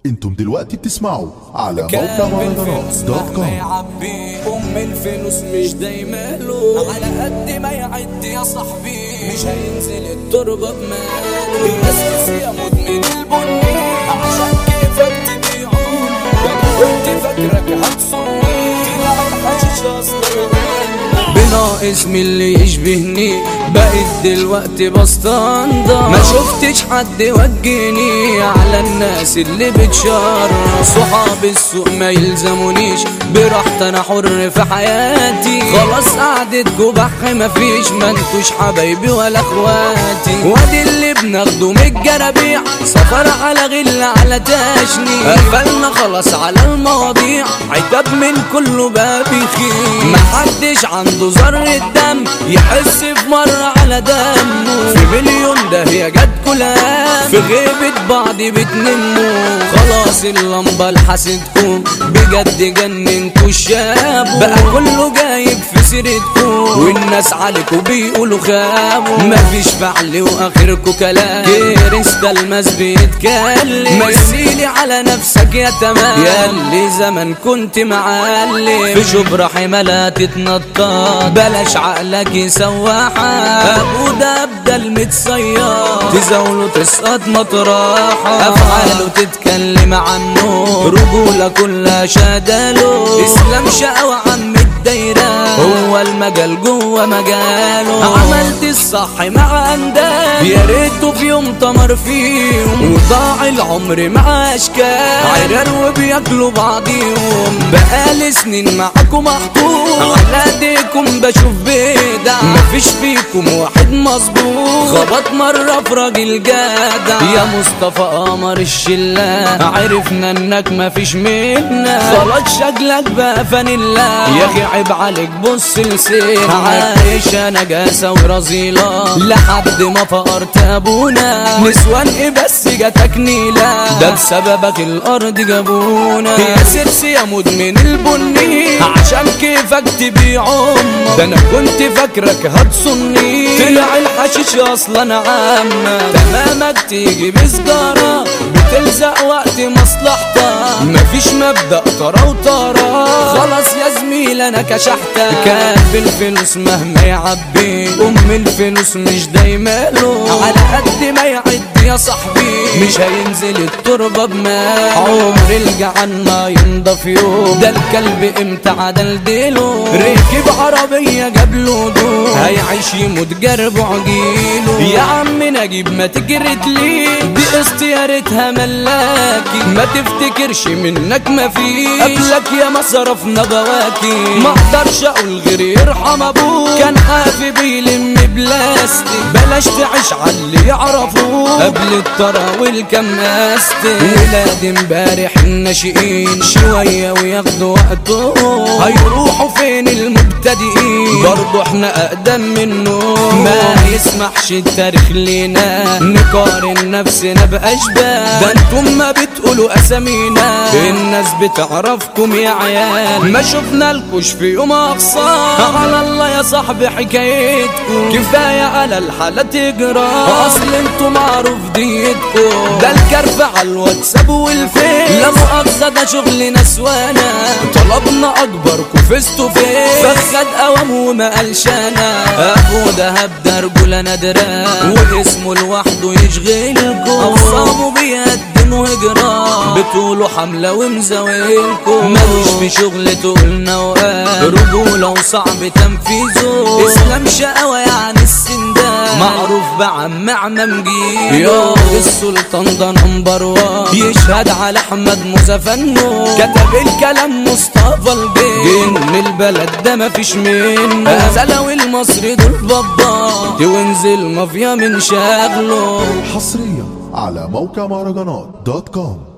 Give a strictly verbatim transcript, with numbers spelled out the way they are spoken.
انتم دلوقتي بتسمعوا على موقع مهرجانات دوت كوم. ام الفلوس مش دايما له، على قد ما يعد يا صاحبي مش هينزل التربه بماله. الناس يا مدمن البني عشان كيفك تبيعه، انا كنت فاكرك هتصوني طلع الحشيش اصلا بناقص من اللي يشبهني، بقيت دلوقتي بستنضف. ما شفتش حد وجهني على الناس اللي بتشرف. صحاب السوق ما يلزمونيش، براحتي انا حر في حياتي. خلاص قعدتكوا بح مفيش، ما انتوش حبايبي ولا اخواتي. وادي اللي بناخده من الجرابيع، سفر على غل على تشني. قفلنا خلاص على المواضيع، عتاب من كله باب يخيل. محدش عنده ذرة دم يحس في مرة على دمه. في مليون ده هي جت كلها، في غيبة بعض بتنمو. خلاص اللمبة لحستكم بجد جننتوا الشاب، بقى كله جايب في سيرتكم والناس عليكوا بيقولوا خابوا. مفيش فعل واخركوا كلام، كريستا الماس بيتكلم. مثيلي على نفسك يا تمام، يا اللي زمان كنت معلم. في شبرا حمالة تتنطط، بلاش عقلك يسوحك. ابو ده ابدل متصير، تزاوله تسقط مطرحه. افعاله تتكلم عنه، رجوله كلها شاداله. اسلام شقوى عم الدايره، هو المجال جوه مجاله. عملت الصح مع انداد، يا ريته في يوم تمر فيهم. وضاع العمر مع اشكال عرار وبياكلوا بعضيهم. بقالي سنين معاكم محطوط، على ايديكم بشوف بدع. مفيش فيكم واحد مظبوط، خبط مرة في راجل جدع. يا مصطفى قمر الشلة، عرفنا انك مفيش منا. خلاص شكلك بقى فانيلا، يا اخي عيب عليك بص لسينك. عايش انا جاسة ورزيلة لحد ما فقرت ابونا. نسوان ايه بس جاتك نيلة، ده بسببك الارض جابونا. يا سيرسي يا مدمن البني عشان كيفك تبيع امك. ده انا كنت فاكرك هتصني، طلع الحشيش اصلا عامة. تمامك تيجي بسجارة بتلزق وقت مصلحتك. مفيش مبدأ طرا وطرا، خلاص يا زميل انا كشحتك. كان بالفلوس مهما يعبي، ام الفلوس مش دايما له. على قد ما يعد يا صاحبي مش هينزل التربة بمال. عمر الجعان ما ينضف يوم، ده الكلب امتى عدل ديله. ركب عربية جاب له دول، هيعيش يموت جرب عجيله. يا عم نجيب ما تجرد ليه، دي استيارتها ملاكي. ما تفتكرش منك ما فيش، قبلك يا ما صرفنا بواكي. ما اقدرش اقول غير يرحم ابوك، كان حافي بيلم بلاستيك. بلاش تعيش على اللي يعرفوه قبل الطرا والكماستيك. ولاد امبارح الناشئين شوية وياخدوا وقتهم، هيروحوا فين المبتدئين؟ برضو احنا اقدم منه. ما يسمحش التاريخ لينا نقارن نفسنا باشباه. ده انتم ما بتقولوا اسامينا، الناس بتعرفكم يا عيال. ما شفنا لكوش في يوم اقصار، على الله يا صاحبي حكايتكم. كفايه على الحالة تجرى، اصل انتم معروف ديتكم. ده الكرف على الواتساب والفيس، لا مؤاخذة ده شغل نسوانا. طلبنا اكبركم فزتوا فين، فخد قوام وما قالش انا. ابو دهب ده رجولة نادرة، واسمه لوحده يشغلكم. اوصامه بيقدموا هجرة، بتقولوا حملة ومزاولكم. ملوش في شغل تقولنا وقال، رجولة وصعب تنفيذه. اسلام شقوى يعني السندان، معروف بعم عمام جيل. يا السلطان ده نمبر وان، يشهد على احمد موسى فنو. كتب الكلام مصطفى الجن، من البلد ده مفيش منه. زلاوي المصري دول بابا، وينزل مافيا من شغله. حصريا على موقع مهرجانات دوت كوم.